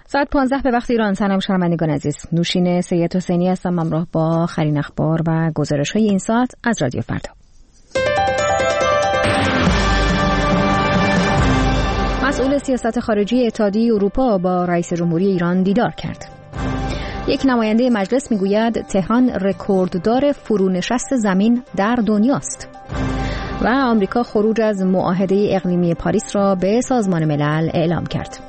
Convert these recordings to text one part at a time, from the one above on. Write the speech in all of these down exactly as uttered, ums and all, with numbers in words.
ساعت پانزده به وقت ایران. سلام شنوندگان عزیز، نوشین سید حسینی هستم همراه با خرین اخبار و گزارش های این ساعت از رادیو فردا. مسئول سیاست خارجی اتحادیه اروپا با رئیس جمهوری ایران دیدار کرد. یک نماینده مجلس میگوید تهران رکورددار فرونشست زمین در دنیاست. و آمریکا خروج از معاهده اقلیمی پاریس را به سازمان ملل اعلام کرد.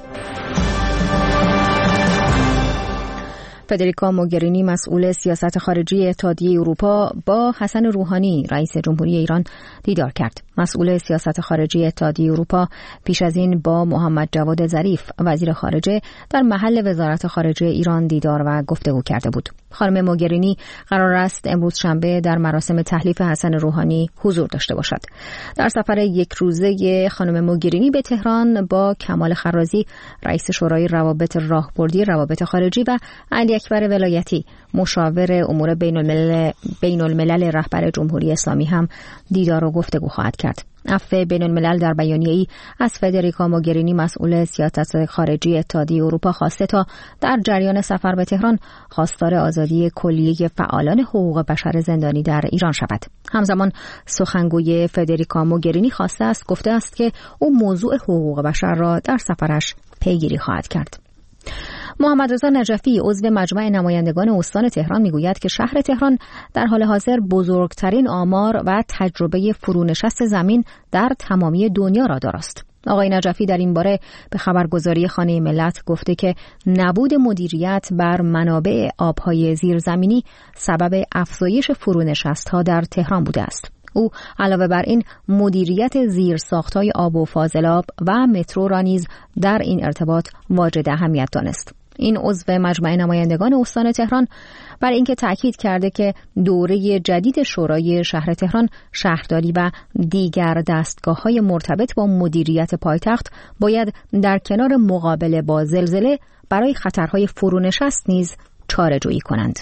فدریکا موگرینی مسئول سیاست خارجی اتحادیه اروپا با حسن روحانی رئیس جمهوری ایران دیدار کرد. مسئول سیاست خارجی اتحادیه اروپا پیش از این با محمد جواد ظریف وزیر خارجه در محل وزارت خارجه ایران دیدار و گفتگو کرده بود. خانم موگرینی قرار است امروز شنبه در مراسم تحلیف حسن روحانی حضور داشته باشد. در سفر یک روزه خانم موگرینی به تهران با کمال خرازی رئیس شورای روابط راهبردی روابط خارجی و علی اکبر ولایتی مشاور امور بین الملل بین الملل رهبر جمهوری اسلامی هم دیدار و گفتگو خواهد کرد. عفو بین الملل در بیانیه‌ای از فدریکا موگرینی مسئول سیاست خارجی اتحادیه اروپا خواسته تا در جریان سفر به تهران خواستار آزادی کلیه فعالان حقوق بشر زندانی در ایران شود. همزمان سخنگوی فدریکا موگرینی خواسته است گفته است که او موضوع حقوق بشر را در سفرش پیگیری خواهد کرد. محمد رضا نجفی عضو مجمع نمایندگان استان تهران میگوید که شهر تهران در حال حاضر بزرگترین آمار و تجربه فرونشست زمین در تمامی دنیا را دارد. آقای نجفی در این باره به خبرگزاری خانه ملت گفته که نبود مدیریت بر منابع آبهای زیرزمینی سبب افزایش فرونشست‌ها در تهران بوده است. او علاوه بر این مدیریت زیرساخت‌های آب و فاضلاب و مترو را نیز در این ارتباط واجد اهمیت دانست. این عضو مجمع نمایندگان استان تهران برای اینکه تاکید کرده که دوره جدید شورای شهر تهران شهرداری و دیگر دستگاه‌های مرتبط با مدیریت پایتخت باید در کنار مقابله با زلزله برای خطرهای فرونشست نیز چاره‌جویی کنند.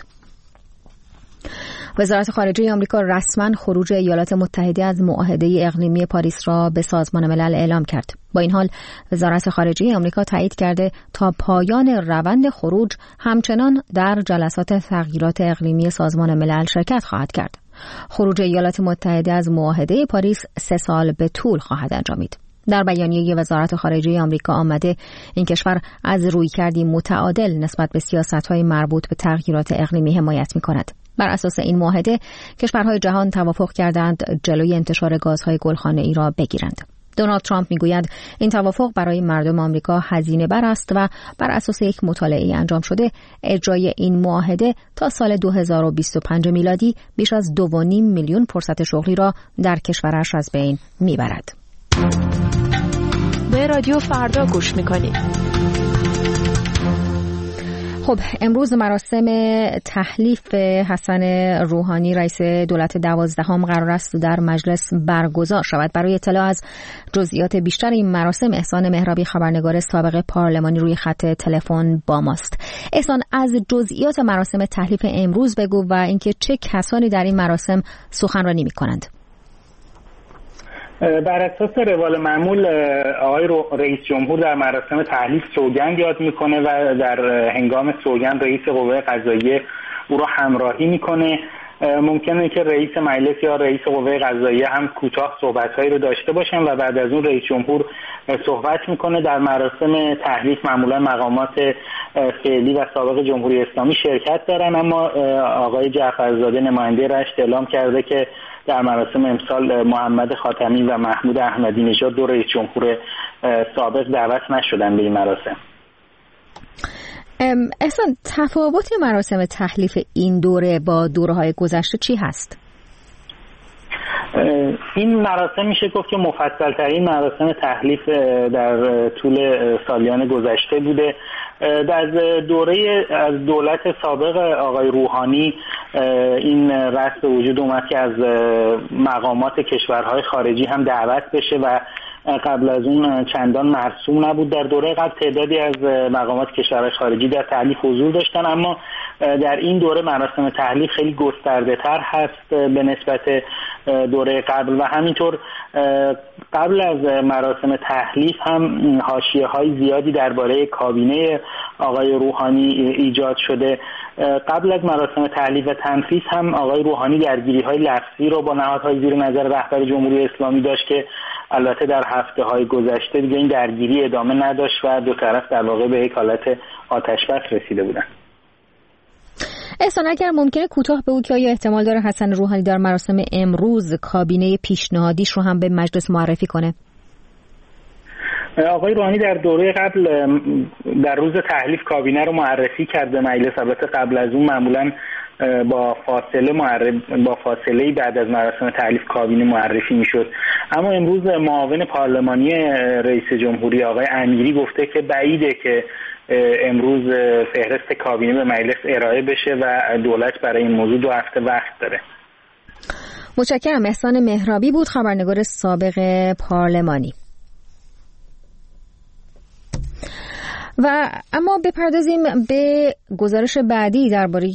وزارت خارجه آمریکا رسما خروج ایالات متحده از معاهده اقلیمی پاریس را به سازمان ملل اعلام کرد. با این حال وزارت خارجه آمریکا تایید کرده تا پایان روند خروج همچنان در جلسات تغییرات اقلیمی سازمان ملل شرکت خواهد کرد. خروج ایالات متحده از معاهده پاریس سه سال به طول خواهد انجامید. در بیانیه وزارت خارجه آمریکا آمده این کشور از رویکردی متعادل نسبت به سیاست‌های مربوط به تغییرات اقلیمی حمایت می‌کند. بر اساس این معاهده کشورهای جهان توافق کردند جلوی انتشار گازهای گلخانه‌ای را بگیرند. دونالد ترامپ میگوید این توافق برای مردم آمریکا هزینه بر است و بر اساس یک مطالعه انجام شده اجرای این معاهده تا سال دو هزار و بیست و پنج میلادی بیش از دو و نیم میلیون فرصت شغلی را در کشورش از بین میبرد. به رادیو فردا گوش میکنید. خب امروز مراسم تحلیف حسن روحانی رئیس دولت دوازدهم قرار است در مجلس برگزار شود. برای اطلاع از جزئیات بیشتر این مراسم احسان مهرابی خبرنگار سابق پارلمانی روی خط تلفن با ماست. احسان، از جزئیات مراسم تحلیف امروز بگو و اینکه چه کسانی در این مراسم سخنرانی می‌کنند. بر اساس روال معمول آقای رئیس جمهور در مراسم تحلیف سوگند یاد میکنه و در هنگام سوگند رئیس قوه قضاییه او را همراهی میکنه. ممکنه که رئیس مجلس یا رئیس قوه قضاییه هم کوتاه صحبت‌هایی رو داشته باشن و بعد از اون رئیس جمهور صحبت میکنه. در مراسم تحلیف معمولا مقامات فعلی و سابق جمهوری اسلامی شرکت دارن، اما آقای جعفرزاده نماینده رشت اعلام کرده که در مراسم امسال محمد خاتمی و محمود احمدی نژاد دو رئیس جمهور سابق دعوت نشدن به این مراسم. احسان، تفاوت مراسم تحلیف این دوره با دوره‌های گذشته چی هست؟ این مراسم میشه گفت که مفصل ترین مراسم تحلیف در طول سالیان گذشته بوده. در دوره از دولت سابق آقای روحانی این رسم به وجود اومد که از مقامات کشورهای خارجی هم دعوت بشه و قبل از اون چندان مرسوم نبود. در دوره قبل تعدادی از مقامات کشورهای خارجی در تحلیف حضور داشتن، اما در این دوره مراسم تحلیف خیلی گسترده تر هست به نسبت دوره قبل و همینطور قبل از مراسم تحلیف هم حاشیه های زیادی درباره کابینه آقای روحانی ایجاد شده. قبل از مراسم تحلیف و تنفیذ هم آقای روحانی درگیری‌های لفظی رو با نهادهای زیر نظر رهبر جمهوری اسلامی داشت که البته در هفته‌های گذشته دیگه این درگیری ادامه نداشت و دو طرف در واقع به یک حالت آتش‌بس رسیده بودند. احسان اگر ممکنه کوتاه بگو که آیا احتمال داره حسن روحانی در مراسم امروز کابینه پیشنهادیش رو هم به مجلس معرفی کنه؟ آقای روحانی در دوره قبل در روز تحلیف کابینه رو معرفی کرد به مجلس. البته قبل از اون معمولاً با فاصله معرف با فاصله بعد از مراسم تحلیف کابینه معرفی میشد، اما امروز معاون پارلمانی رئیس جمهوری آقای امیری گفته که بعیده که امروز فهرست کابینه به مجلس ارائه بشه و دولت برای این موضوع دو هفته وقت داره. متشکرم. احسان مهرابی بود، خبرنگار سابق پارلمانی. و اما بپردازیم به گزارش بعدی درباره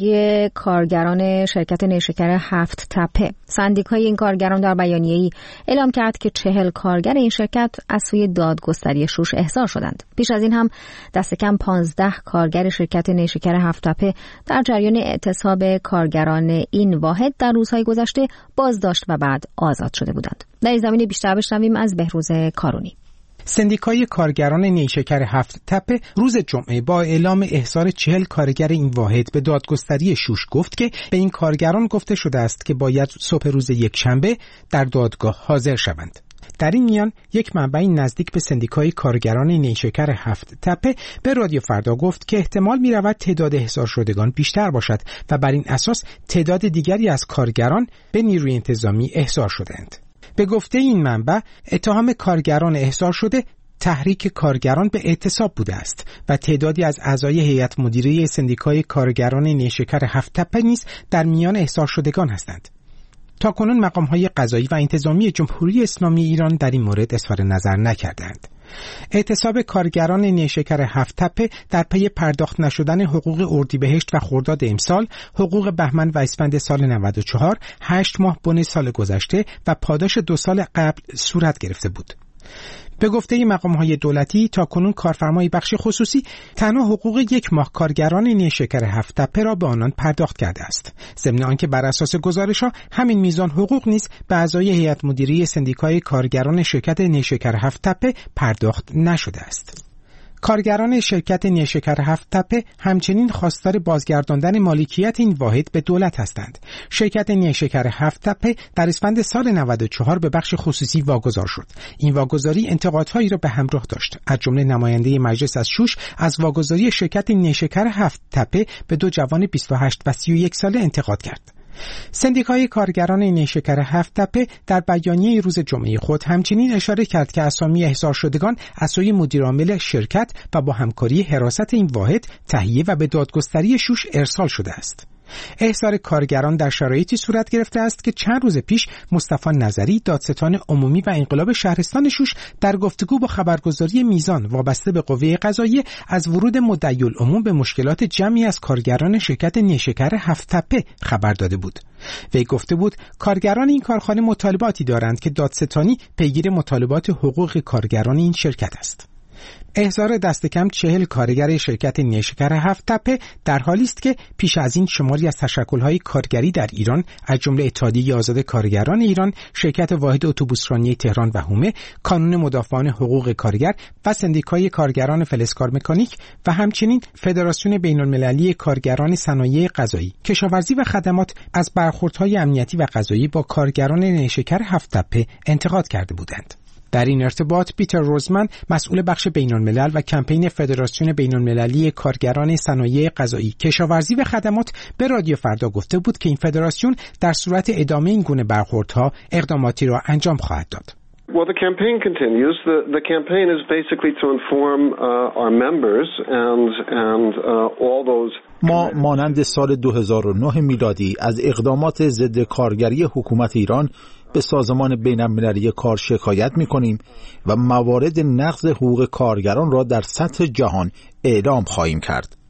کارگران شرکت نیشکر هفت تپه. سندیکای این کارگران در بیانیه‌ای اعلام کرد که چهل کارگر این شرکت از سوی دادگستری شوش احضار شدند. پیش از این هم دست کم پانزده کارگر شرکت نیشکر هفت تپه در جریان اعتصاب کارگران این واحد در روزهای گذشته بازداشت و بعد آزاد شده بودند. در این زمینه بیشتر بشنویم از بهروز کارونی. سندیکای کارگران نیشکر هفت تپه روز جمعه با اعلام احضار چهل کارگر این واحد به دادگستری شوش گفت که به این کارگران گفته شده است که باید صبح روز یکشنبه در دادگاه حاضر شوند. در این میان یک منبع نزدیک به سندیکای کارگران نیشکر هفت تپه به رادیو فردا گفت که احتمال می رود تعداد احضار شدگان بیشتر باشد و بر این اساس تعداد دیگری از کارگران به نیروی انتظامی احضار شدند. به گفته این منبع اتهام کارگران احضار شده تحریک کارگران به اعتصاب بوده است و تعدادی از اعضای هیئت مدیره سندیکای کارگران نیشکر هفت تپه نیز در میان احضار شدگان هستند. تاکنون مقام‌های قضایی و انتظامی جمهوری اسلامی ایران در این مورد اظهار نظر نکردند. اعتصاب کارگران نیشکر هفت تپه در پی پرداخت نشدن حقوق اردیبهشت و خرداد امسال، حقوق بهمن و اسفند سال نود و چهار، هشت ماه بن سال گذشته و پاداش دو سال قبل صورت گرفته بود. به گفته مقام‌های دولتی تاکنون کارفرمای بخش خصوصی تنها حقوق یک ماه کارگران نیشکر هفت تپه را به آنان پرداخت کرده است، ضمن آنکه بر اساس گزارش‌ها همین میزان حقوق نیز به اعضای هیئت مدیره سندیکای کارگران شرکت نیشکر هفت تپه پرداخت نشده است. کارگران شرکت نیشکر هفت تپه همچنین خواستار بازگرداندن مالکیت این واحد به دولت هستند. شرکت نیشکر هفت تپه در اسفند سال نود و چهار به بخش خصوصی واگذار شد. این واگذاری انتقادهایی را به همراه داشت. از جمله نماینده مجلس از شوش از واگذاری شرکت نیشکر هفت تپه به دو جوان بیست و هشت و سی و یک ساله انتقاد کرد. سندیکای کارگران نیشکر هفت تپه در بیانیه روز جمعه خود همچنین اشاره کرد که اسامی احضار شدگان از سوی مدیرعامل شرکت و با همکاری حراست این واحد تهیه و به دادگستری شوش ارسال شده است. احضار کارگران در شرایطی صورت گرفته است که چند روز پیش مصطفی نظری دادستان عمومی و انقلاب شهرستان شوش در گفتگو با خبرگزاری میزان وابسته به قوه قضاییه از ورود مدعی العموم به مشکلات جمعی از کارگران شرکت نیشکر هفت تپه خبر داده بود. وی گفته بود کارگران این کارخانه مطالباتی دارند که دادستانی پیگیر مطالبات حقوق کارگران این شرکت است. احضار دست کم چهل کارگر شرکت نیشکر هفت تپه در حالی است که پیش از این شماری از تشکل‌های کارگری در ایران از جمله اتحادیه آزاد کارگران ایران، شرکت واحد اتوبوسرانی تهران و هومه، کانون مدافعان حقوق کارگر و سندیکای کارگران فلزکار مکانیک و همچنین فدراسیون بین‌المللی کارگران صنایع غذایی، کشاورزی و خدمات از برخوردهای امنیتی و قضایی با کارگران نیشکر هفت تپه انتقاد کرده بودند. در این ارتباط پیتر روزمن مسئول بخش بین‌الملل و کمپین فدراسیون بین‌المللی کارگران صنایع غذایی، کشاورزی و خدمات به رادیو فردا گفته بود که این فدراسیون در صورت ادامه این گونه برخوردها اقداماتی را انجام خواهد داد. Well, the campaign continues. The, the campaign is basically to inform uh, our members and and uh, all those. ما مانند سال دو هزار و نه میلادی از اقدامات ضد کارگری حکومت ایران به سازمان بین‌المللی کار شکایت می‌کنیم و موارد نقض حقوق کارگران را در سطح جهان اعلام خواهیم کرد.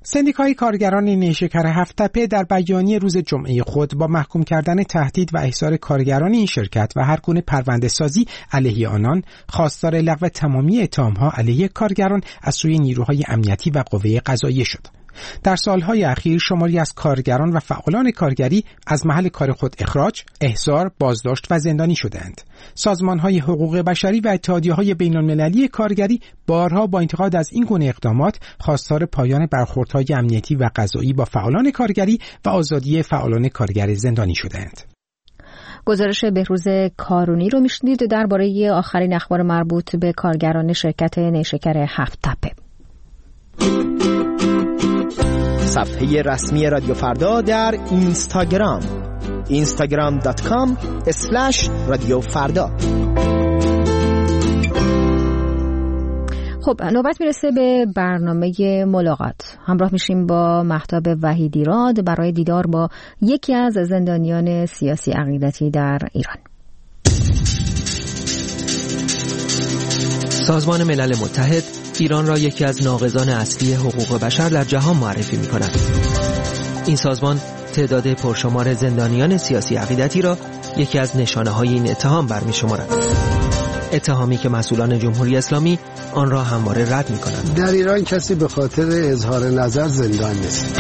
سندیکای کارگران نیشکر هفت تپه در بیانیه روز جمعه خود با محکوم کردن تهدید و احضار کارگران این شرکت و هر گونه پرونده سازی علیه آنان خواستار لغو تمامی اتهام‌ها علیه کارگران از سوی نیروهای امنیتی و قوه قضاییه شد. در سالهای اخیر شماری از کارگران و فعالان کارگری از محل کار خود اخراج، احضار، بازداشت و زندانی شدند. سازمان‌های حقوق بشری و اتحادیه‌های بین‌المللی کارگری بارها با انتقاد از این گونه اقدامات خواستار پایان برخوردهای امنیتی و قضایی با فعالان کارگری و آزادی فعالان کارگر زندانی شدند. گزارش بهروز کارونی رو میشنید درباره آخرین اخبار مربوط به کارگران شرکت نیشکر هفت تپه. صفحه رسمی رادیو فردا در اینستاگرام اینستاگرام دات کام اسلش رادیو فردا. خب نوبت میرسه به برنامه ملاقات. همراه میشیم با مهتاب وحیدی راد برای دیدار با یکی از زندانیان سیاسی عقیدتی در ایران. سازمان ملل متحد ایران را یکی از ناقضان اصلی حقوق بشر در جهان معرفی می کند. این سازمان تعداد پرشمار زندانیان سیاسی عقیدتی را یکی از نشانه‌های این اتهام برمی شمارد. اتهامی که مسئولان جمهوری اسلامی آن را همواره رد می کنند. در ایران کسی به خاطر اظهار نظر زندان نیست.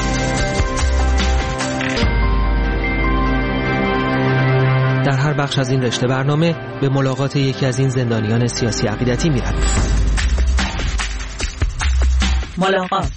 در هر بخش از این رشته برنامه به ملاقات یکی از این زندانیان سیاسی عقیدتی می رویم. ملاقات.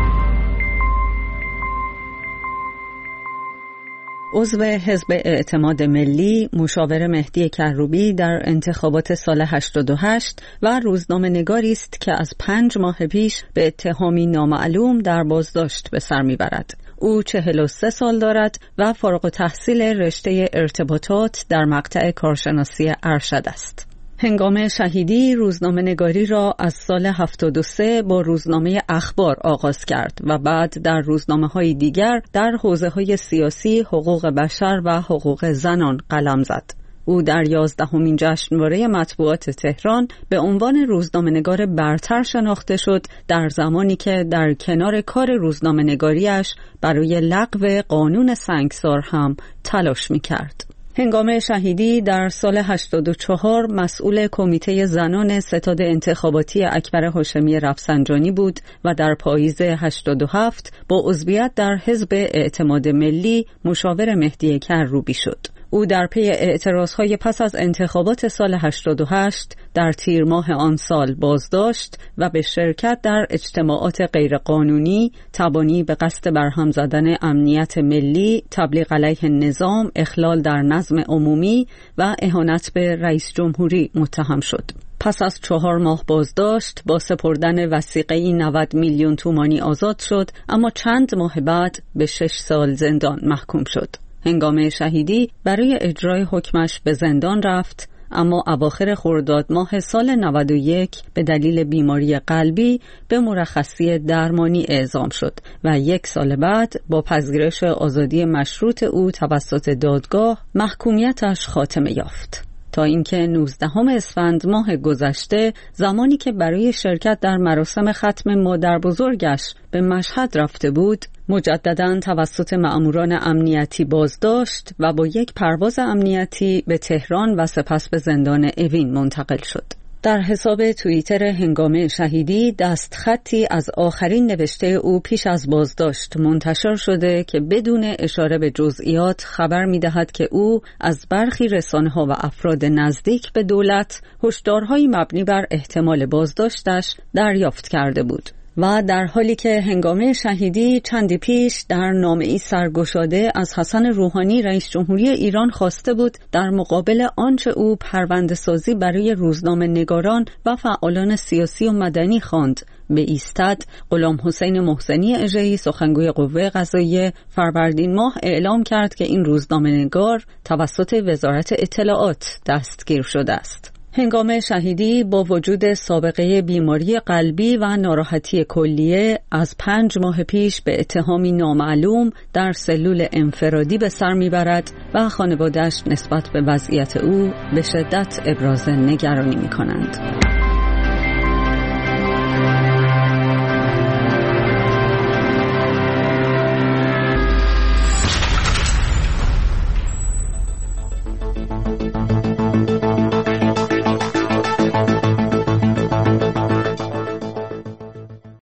عضو حزب اعتماد ملی، مشاور مهدی کروبی در انتخابات سال هشتاد و هشت و روزنامه نگاری است که از پنج ماه پیش به اتهامی نامعلوم در بازداشت به سر میبرد. او چهل و سه سال دارد و فارغ التحصیل رشته ارتباطات در مقطع کارشناسی ارشد است. هنگام شهیدی روزنامه نگاری را از سال هفتاد و سه با روزنامه اخبار آغاز کرد و بعد در روزنامه‌های دیگر در حوزه‌های سیاسی، حقوق بشر و حقوق زنان قلم زد. او در یازدهمین جشنواره مطبوعات تهران به عنوان روزنامه‌نگار برتر شناخته شد در زمانی که در کنار کار روزنامه‌نگاری‌اش برای لغو قانون سنگسار هم تلاش می‌کرد. هنگام شهیدی در سال هشتاد و چهار مسئول کمیته زنان ستاد انتخاباتی اکبر هاشمی رفسنجانی بود و در پاییز هشتاد و هفت با عضویت در حزب اعتماد ملی مشاور مهدی کروبی شد. او در پی اعتراضهای پس از انتخابات سال هشتاد و هشت در تیر ماه آن سال بازداشت و به شرکت در اجتماعات غیرقانونی، تبانی به قصد برهم زدن امنیت ملی، تبلیغ علیه نظام، اخلال در نظم عمومی و اهانت به رئیس جمهوری متهم شد. پس از چهار ماه بازداشت با سپردن وثیقه‌ای نود میلیون تومانی آزاد شد، اما چند ماه بعد به شش سال زندان محکوم شد. هنگام شهیدی برای اجرای حکمش به زندان رفت، اما اواخر خرداد ماه سال نود و یک به دلیل بیماری قلبی به مرخصی درمانی اعزام شد و یک سال بعد با پذیرش آزادی مشروط او توسط دادگاه محکومیتش خاتمه یافت. تا اینکه نوزدهم اسفند ماه گذشته، زمانی که برای شرکت در مراسم ختم مادر بزرگش به مشهد رفته بود، مجدداً توسط مأموران امنیتی بازداشت و با یک پرواز امنیتی به تهران و سپس به زندان اوین منتقل شد. در حساب توییتر هنگام شهیدی دستخطی از آخرین نوشته او پیش از بازداشت منتشر شده که بدون اشاره به جزئیات خبر می‌دهد که او از برخی رسانه‌ها و افراد نزدیک به دولت هشدارهایی مبنی بر احتمال بازداشتش دریافت کرده بود. و در حالی که هنگام شهیدی چندی پیش در نامه‌ای سرگشاده از حسن روحانی رئیس جمهوری ایران خواسته بود در مقابل آنچه او پرونده‌سازی برای روزنامه نگاران و فعالان سیاسی و مدنی خواند بایستد، غلام حسین محسنی اژه‌ای سخنگوی قوه قضاییه فروردین ماه اعلام کرد که این روزنامه نگار توسط وزارت اطلاعات دستگیر شده است. هنگام شهیدی با وجود سابقه بیماری قلبی و ناراحتی کلیه از پنج ماه پیش به اتهامی نامعلوم در سلول انفرادی به سر میبرد و خانواده‌اش نسبت به وضعیت او به شدت ابراز نگرانی میکنند.